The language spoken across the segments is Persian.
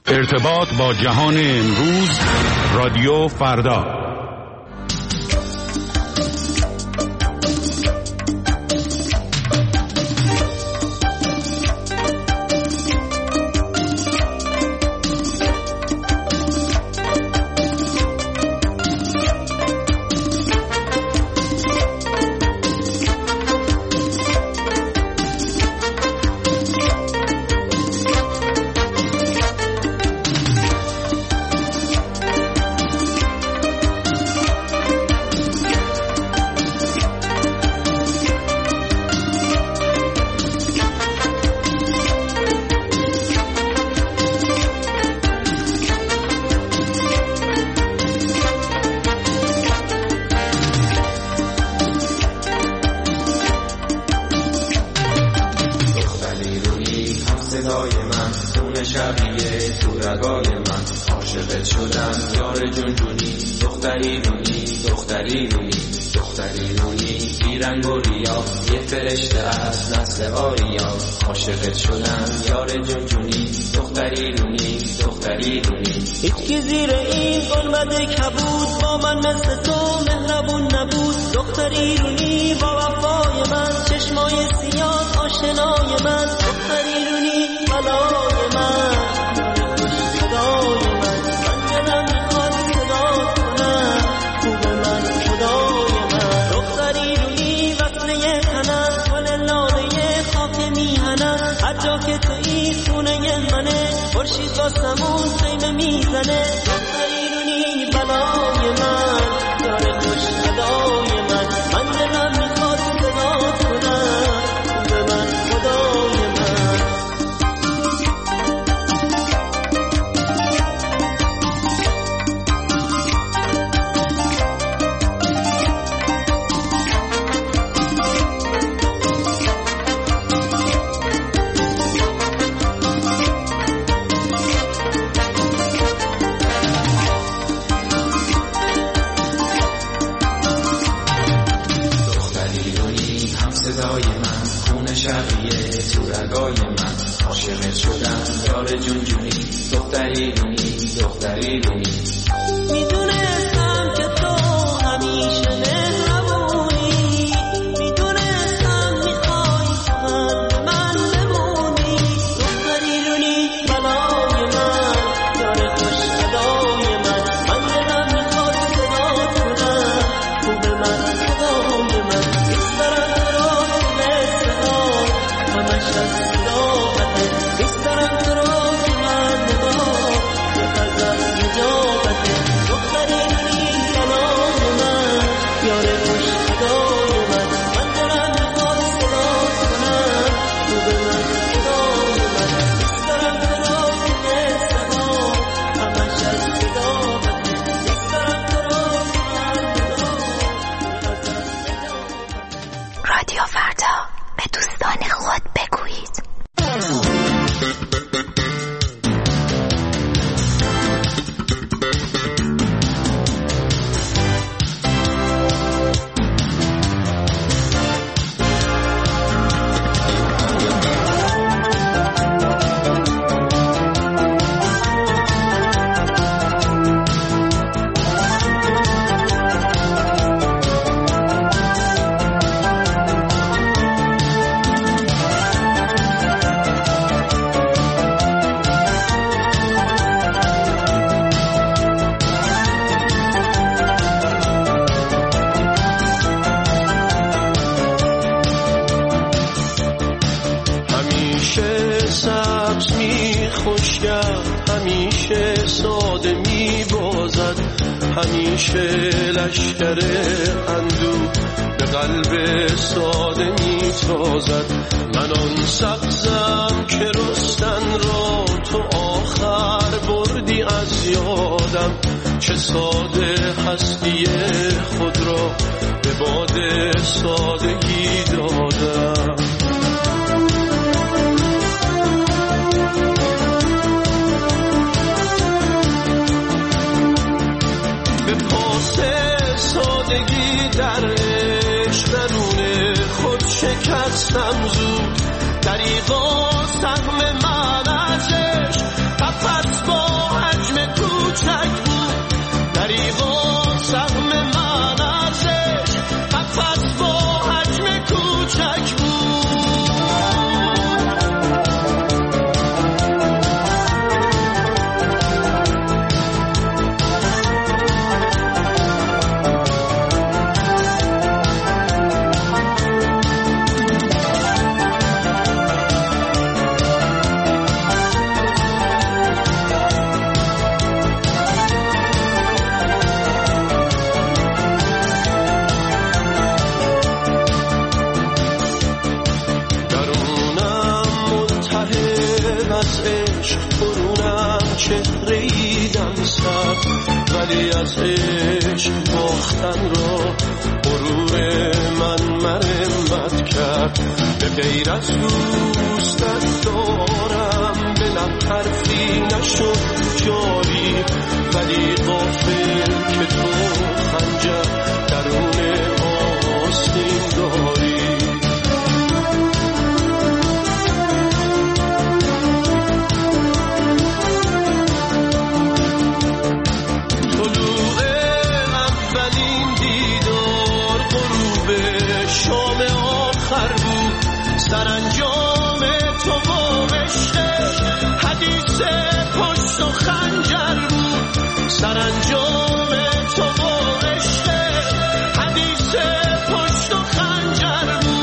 ارتباط با جهان امروز، رادیو فردا. هیچکی زیر این ظلمت کبود با من مثل تو مهربون نبود. دختر ایرونی با وفای من، چشمای سیاه آشنای من. دختر ایرونی بلای من، خوش صدای من. من دلم میخواد صدا کنم، خوب من خدای من. دختر ایرونی وصله تنم، گل لاله خاک میهنم. هر جا که تویی خونه منه، خورشید با سمون خیمه میزنه. دختر ایرونی بلای من، یار خوش صدای من. من دلم میخواد صدا کنم، خوب من خدای من. عاشقت شدم یار جون جونی. دختر ایرونی، دختر ایرونی. میدونستم که تو همیشه مهربونی، میدونستم میخوای من بمونی. دختر ایرونی بلای من، یار خوش صدای من. من دلم میخواد صدا کنم، خوب من خدای من. دوست دارم تو رو مثل آب، همش از همیشه لشکر اندوه به قلب ساده میتازد. من آن سبزم که رستن را تو آخر بردی از یادم. چه ساده هستی خود را به باد سادگی دادم. سادگی در عشق درون خود شکستم زود. دریغا سهم من از عشق پس با عشق برونم چهره‌ای دم سر، ولی از عشق باختن را غرور من مرمت کرد. به غیر از دوستت دارم به لب حرفی نشد جاری، ولی غافل که تو خنجر درون آستین داری. طلوع اولین دیدار غروب شام آخر بود، سرانجام تو با عشق حدیث پشت و خنجر بود. سرانجام تو با عشق حدیث پشت و خنجر بود.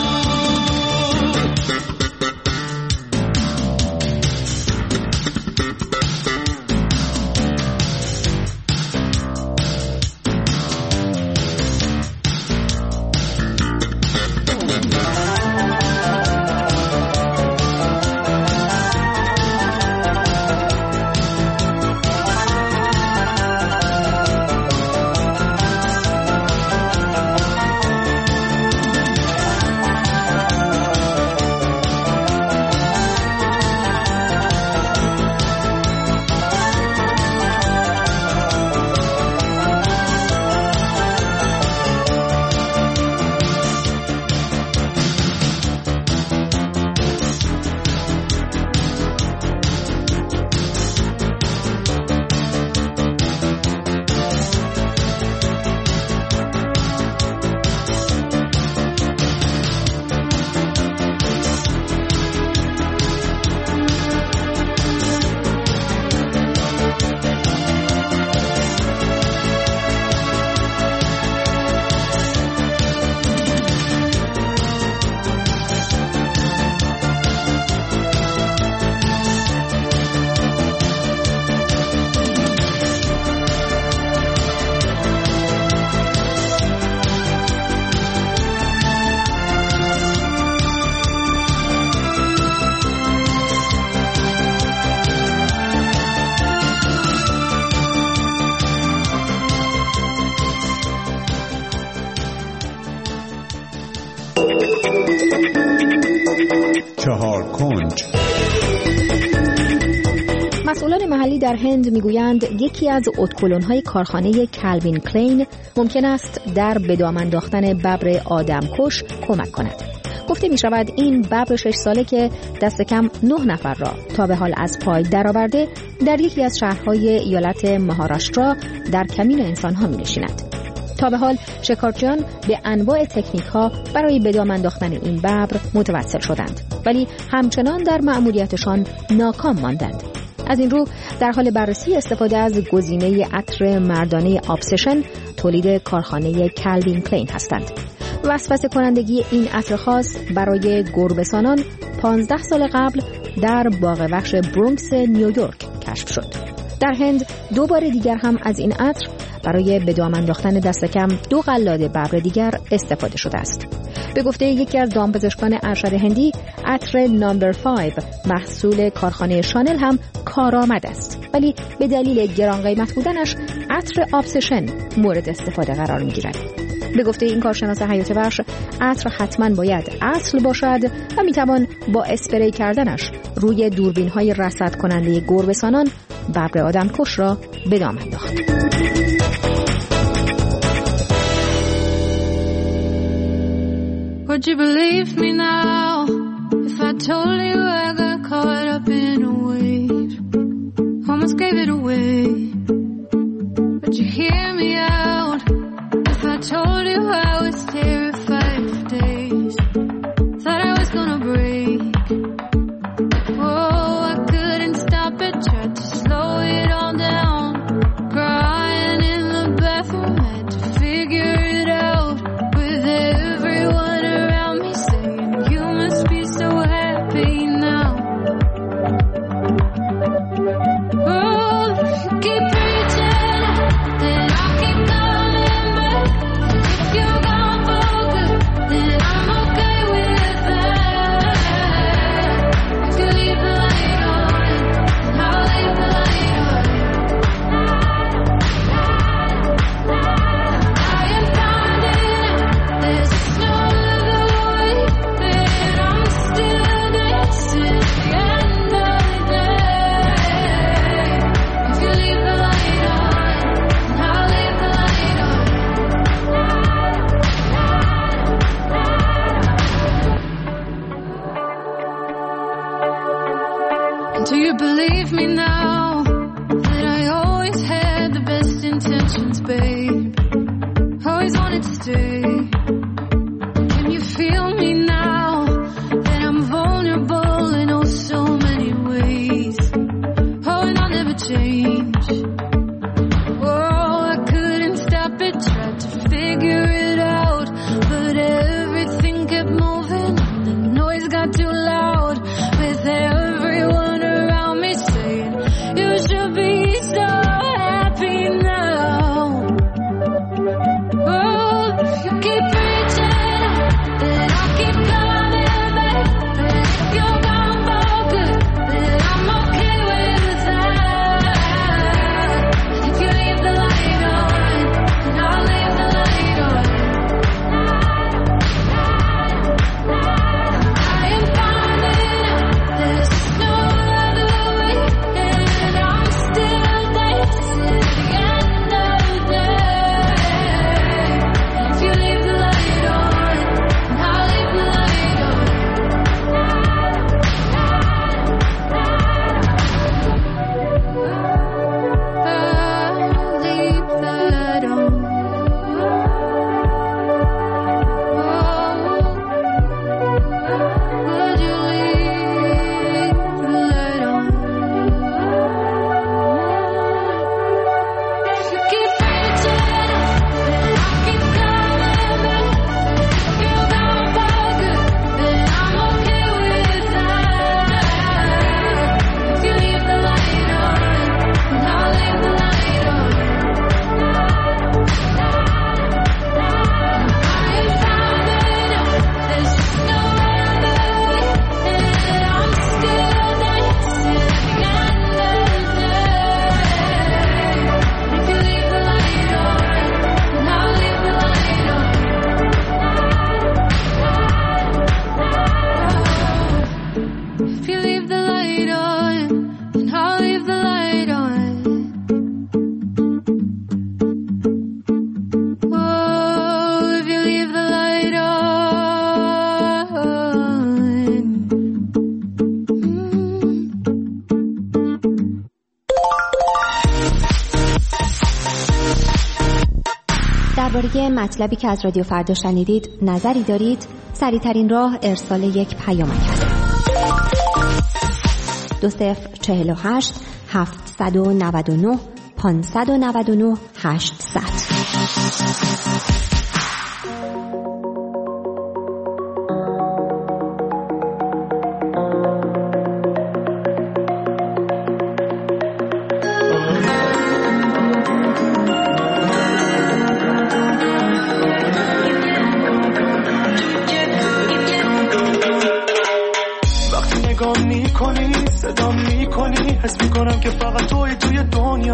مسئولان محلی در هند میگویند یکی از اتکلون‌های کارخانه کلوین کلین ممکن است در به دام انداختن ببر آدمکش کمک کند. گفته می شود این ببر 6 ساله که دست کم 9 نفر را تا به حال از پای درآورده در یکی از شهرهای ایالت مهاراشترا در کمین انسان‌ها می نشیند. تا به حال شکارچیان به انواع تکنیک‌ها برای به دام انداختن این ببر متوسل شدند، ولی همچنان در مأموریتشان ناکام ماندند. از این رو در حال بررسی استفاده از گزینه عطر مردانه ابسشن تولید کارخانه کلوین کلین هستند. وسوسه کنندگی این عطر خاص برای گربه‌سانان 15 سال قبل در باغ وحش برونکس نیویورک کشف شد. در هند 2 بار دیگر هم از این عطر برای به دام انداختن دست کم 2 قلاده ببر دیگر استفاده شده است. به گفته یکی از دامپزشکان ارشد هندی، عطر نامبر 5 محصول کارخانه شانل هم کارآمد است، ولی به دلیل گران قیمت بودنش عطر ابسشن مورد استفاده قرار می‌گیرد. به گفته این کارشناس حیات وحش، عطر حتما باید اصل باشد و میتوان با اسپری کردنش روی دوربین‌های رصد کننده گربه‌سانان ببر آدمکش را به دام انداخت. Would you believe me now if I told you I got caught up in a wave? Almost gave it away. Would you hear me out if I told you I was terrified for days? Thought I was gonna break. Oh, I couldn't stop it, tried to slow it all down. Crying in the bathroom, had to figure it out with everyone around me saying you must be so happy now. Oh, believe me now that I always had the best intentions, babe? Always wanted to stay. Can you feel me now that I'm vulnerable in oh so many ways? Oh, and I'll never change. Oh, I couldn't stop it, tried to figure it out, but everything kept moving and the noise got too loud, with everyone around me saying you should be so happy now. Oh, if you keep reaching, then I'll keep coming back. But if you're gone for good, then I'm okay with that. If you leave the light on, then I'll leave the light on. I am finding there's no other way, and I'm still dancing at the end of the day. If you leave the light on, then I'll leave the light on. I'll leave the light on. Would you leave the light on? If you keep reaching, then I'll keep coming back. If you're gone for good, then I'm okay with that. If you leave the light on, then I'll leave the light on. I am finding there's just no other way, and I'm still dancing at the end of the day. If you leave the light on, then I'll leave the light on. If you leave the light on, then I'll leave the light on. Oh, if you leave the light on. درباره مطلبی که از رادیو فردا شنیدید نظری دارید؟ سریع‌ترین راه ارسال یک پیامک است. 2048 799 599 800. وقتی نگاه میکنی صدا میکنی حس میکنم که فقط توی دنیا.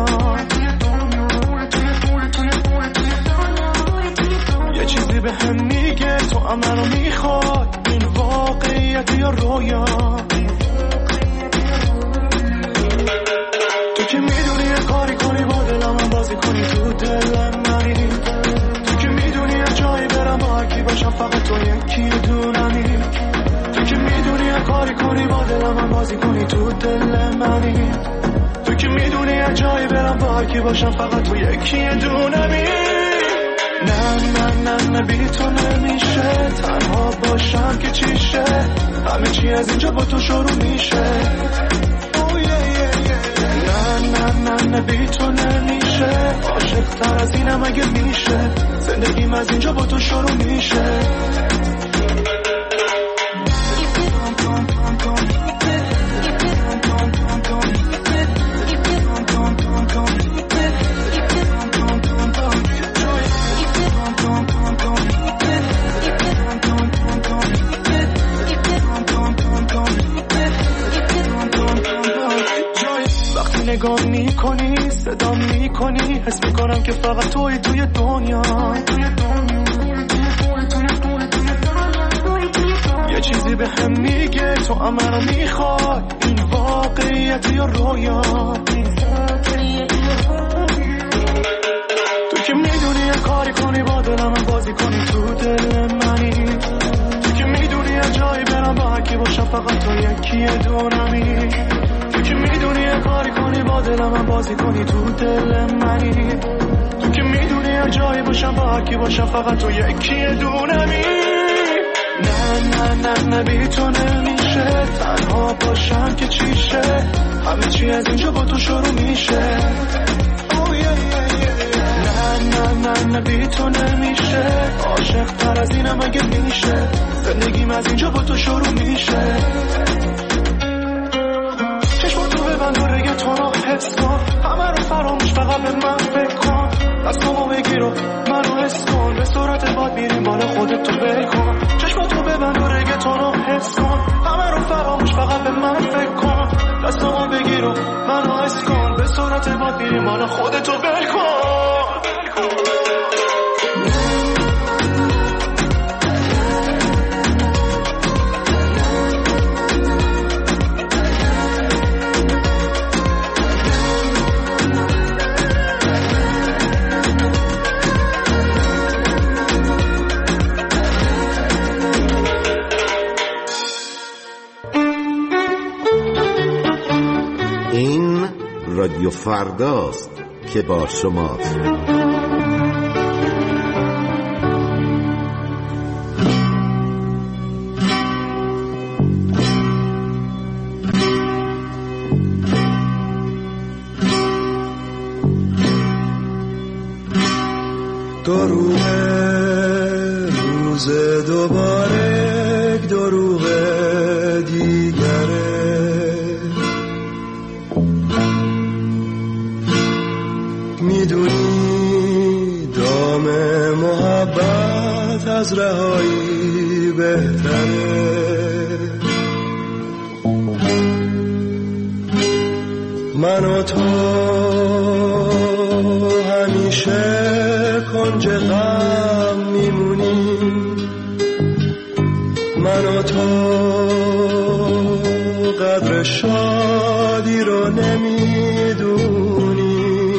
یه چیزی به هم میگه تو منو میخوای، این واقعیت یا رویا. تو که میدونی یه کاری کنی با دلم بازی کنی تو دلم منی. تو که میدونی یه جایی برم با هرکی باشم فقط تو یکی دونمی. تو که میدونی یه کاری کنی با دلم بازی کنی تو دل منی. تو که میدونی یه جایی برم با هرکی باشم فقط تو یکی دونمی. نه بی تو نمیشه تنها باشم که چیشه، همه چی از اینجا با تو شروع میشه. نه بی تو نمیشه عاشق تر از اینم اگه میشه، زندگیم از اینجا با تو شروع میشه. نگاه میکنی صدا میکنی حس میکنم که فقط توی دنیا. یه چیزی به هم میگه تو منو میخوای، این واقعیت یا رویا. تو که میدونی یه کاری کنی با دلم بازی کنی تو دل منی. تو که میدونی یه جایی برم با هرکی باشم فقط تو یکی دونمی. تو که میدونی دلم بازی کنی تو دل منی، تو که میدونی هر جایی باشم با هر کی باشم فقط تو یکی دونمی. نه بی تو نمیشه تنها باشم که چیشه، همه چی از اینجا با تو شروع میشه. نه بی تو نمیشه، عاشق تر از اینم اگه میشه، زندگیم از اینجا با تو شروع میشه. چشماتو ببند و رگتون رو حس کن، همه رو فراموش فقط به من فکر کن، دستامو بگیر و منو حس کن، به صورت باد میریم بالا خودت تو بکن. چشماتو ببند و رگتون رو حس کن، همه رو فراموش فقط به من فکر کن، دستامو بگیر و منو حس کن، به صورت باد میریم بالا خودت تو بکن. این رادیو فرداست که با شماست. دروغ روز دوباره دروغ دیگره، میدونی دام محبت از رهایی بهتره. من و تو همیشه کنج غم میمونیم، من و تو قدر شادی رو نمیدونیم.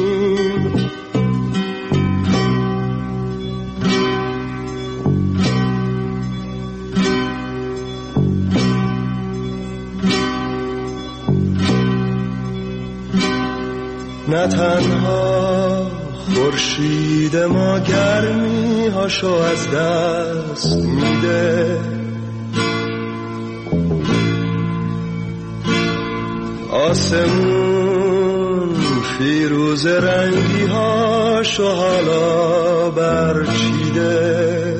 نه تنها خورشید ما گرمی هاشو از دست میده، آسمون فیروز رنگی هاشو حالا برچیده.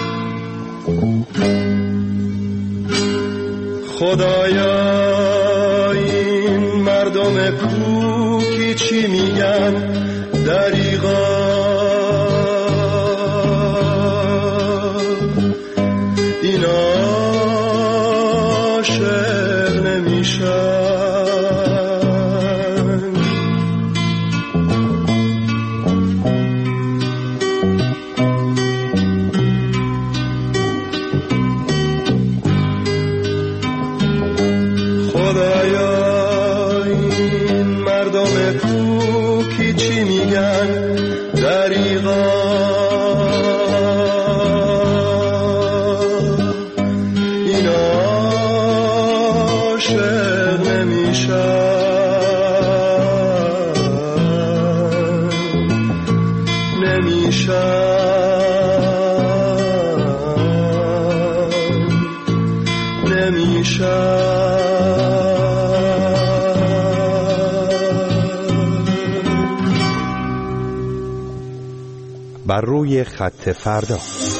خدایا این مردم کوکی چی میگن دریغا، این عاشق نمیشن. خدایا این مردم کوکی چی میگن دریغا، این عاشق نمیشن. بر روی خط فردا.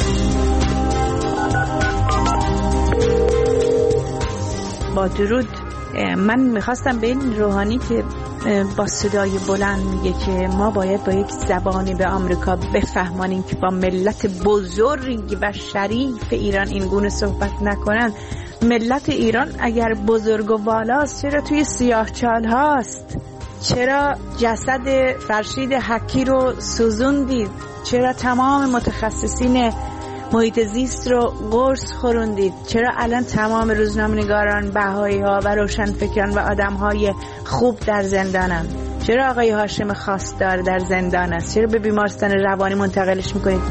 با درود. من میخواستم به این روحانی که با صدای بلند میگه که ما باید با یک زبانی به آمریکا بفهمانیم که با ملت بزرگ و شریف ایران این گونه صحبت نکنن. ملت ایران اگر بزرگ و بالاست چرا توی سیاهچال هاست؟ چرا جسد فرشید حکی رو سوزوندید؟ چرا تمام متخصصین محیط زیست رو قرص خوروندید؟ چرا الان تمام روزنامه‌نگاران، بهایی ها و روشنفکران و آدم های خوب در زندانن؟ چرا آقای هاشم خواستار در زندان است؟ چرا به بیمارستان روانی منتقلش میکنید؟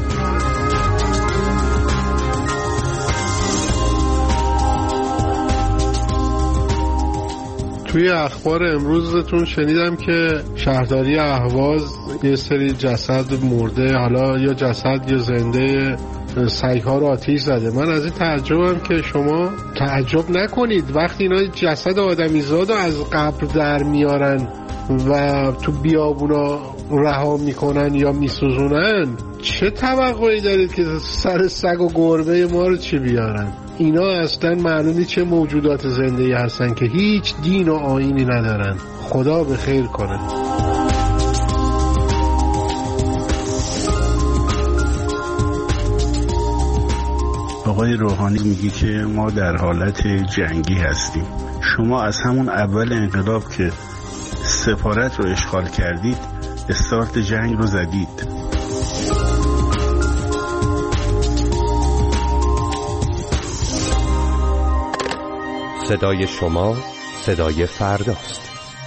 توی اخبار امروزتون شنیدم که شهرداری اهواز یه سری جسد مرده، حالا یا جسد یا زنده، سگ‌ها رو آتیش زده. من از این تعجبم که شما تعجب نکنید وقتی اینا جسد آدمیزاد رو از قبر در میارن و تو بیابونا رها میکنن یا میسوزونن، چه توقعی دارید که سر سگ و گربه ما رو چی بیارن؟ اینا اصلا معلومی چه موجودات زنده‌ای هستن که هیچ دین و آیینی ندارن. خدا به خیر کنه. آقای روحانی میگی که ما در حالت جنگی هستیم. شما از همون اول انقلاب که سفارت رو اشغال کردید استارت جنگ رو زدید. صدای شما صدای فرداست.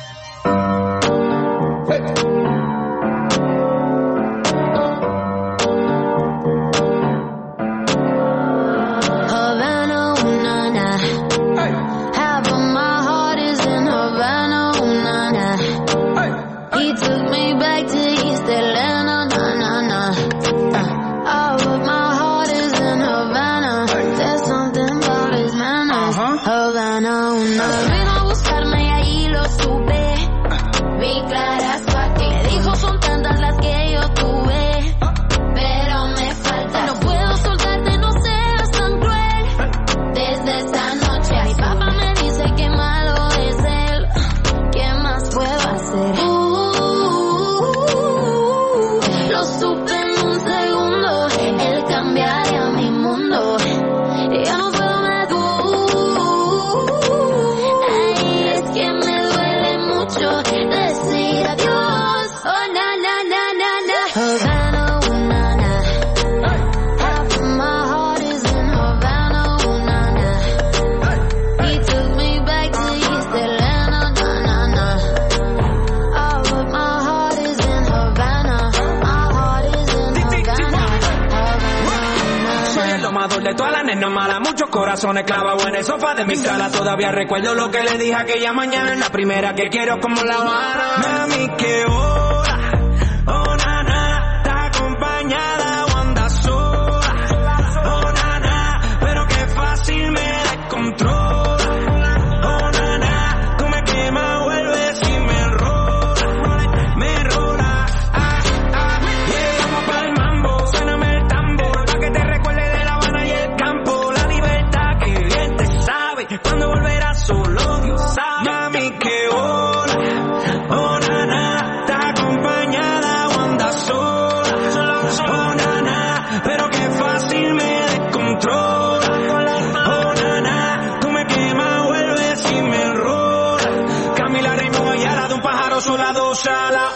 Corazones clavados en el sofá de mi sala. Todavía recuerdo lo que le dije aquella mañana. La primera que quiero como La Habana. Mami, qué hora. Oh, nana, está acompañada o anda sola. Oh, nana, pero qué fácil me descontrola. Oh, nana, tú me quemas, vuelves y me enrola. Me enrola. Llegamos pa'l mambo. Suéname el tambor pa' que te recuerde de La Habana y el campo. Cuando volverás solo Dios sabe. Mami, qué hora. Oh, nana, está acompañada o anda sola. Oh, nana, pero qué fácil me descontrola. Oh, nana, tú me quemas, vuelves y me enrola. Camila Reino Ayala, de un pájaro sola, dos alas.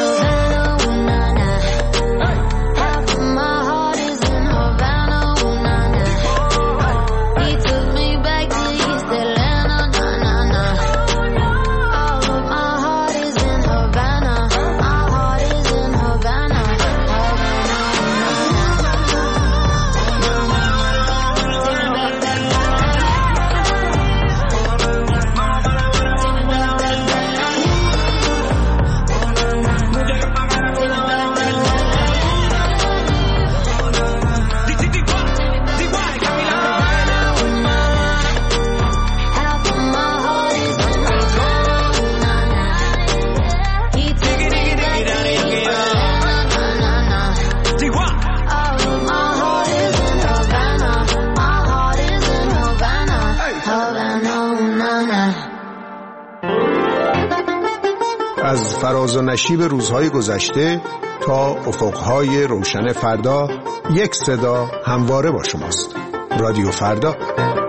از فراز و نشیب روزهای گذشته تا افقهای روشن فردا، یک صدا همواره با شماست. رادیو فردا.